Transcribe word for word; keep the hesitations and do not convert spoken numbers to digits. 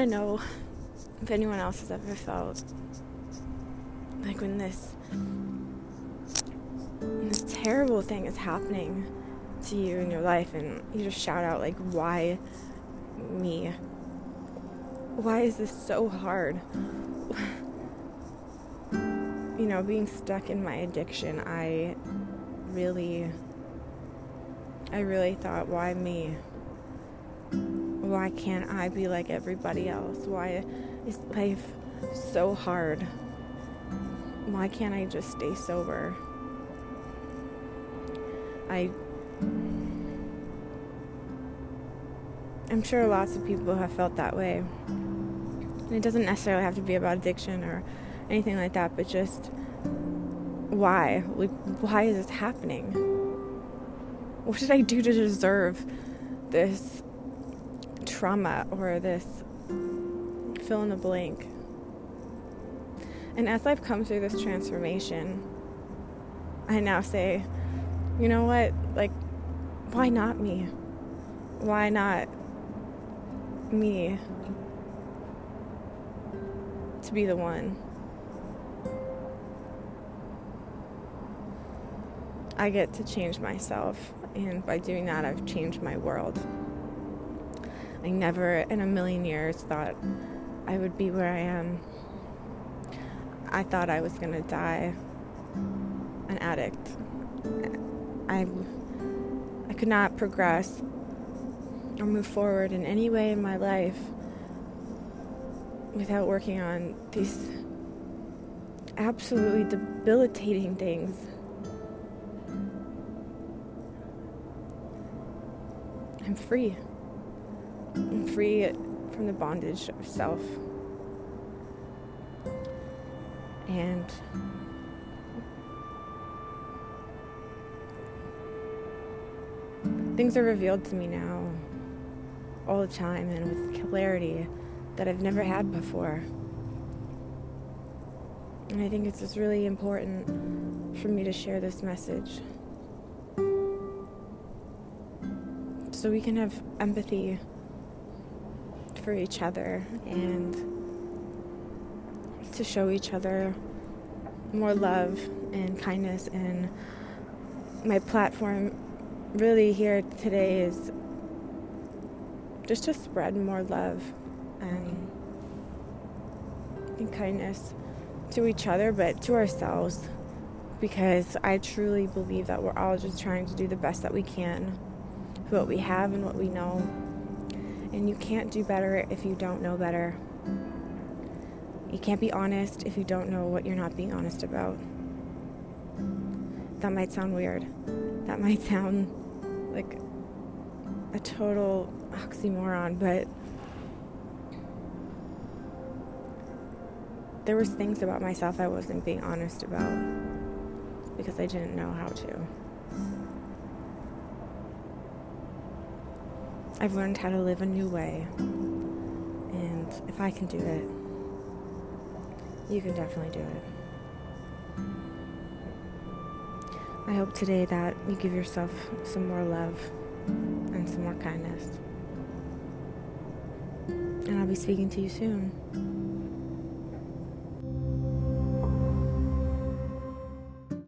to know if anyone else has ever felt like when this, when this terrible thing is happening to you in your life and you just shout out like, why me? Why is this so hard? You know, being stuck in my addiction, I really, I really thought, why me? Why can't I be like everybody else? Why is life so hard? Why can't I just stay sober? I, I'm sure lots of people have felt that way. And it doesn't necessarily have to be about addiction or anything like that, but just why? Like, why is this happening? What did I do to deserve this trauma or this fill in the blank? And as I've come through this transformation, I now say, you know what? Like, why not me? Why not me to be the one? I get to change myself, and by doing that, I've changed my world. I never in a million years thought I would be where I am. I thought I was going to die an addict. I, I could not progress or move forward in any way in my life without working on these absolutely debilitating things. I'm free. I'm free from the bondage of self. And things are revealed to me now all the time and with clarity that I've never had before. And I think it's just really important for me to share this message so we can have empathy for each other and to show each other more love and kindness. And my platform really here today is just to spread more love and, and kindness to each other, but to ourselves, because I truly believe that we're all just trying to do the best that we can with what we have and what we know. And you can't do better if you don't know better. You can't be honest if you don't know what you're not being honest about. That might sound weird. That might sound like a total oxymoron, but there was things about myself I wasn't being honest about because I didn't know how to. I've learned how to live a new way, and if I can do it, you can definitely do it. I hope today that you give yourself some more love and some more kindness. And I'll be speaking to you soon.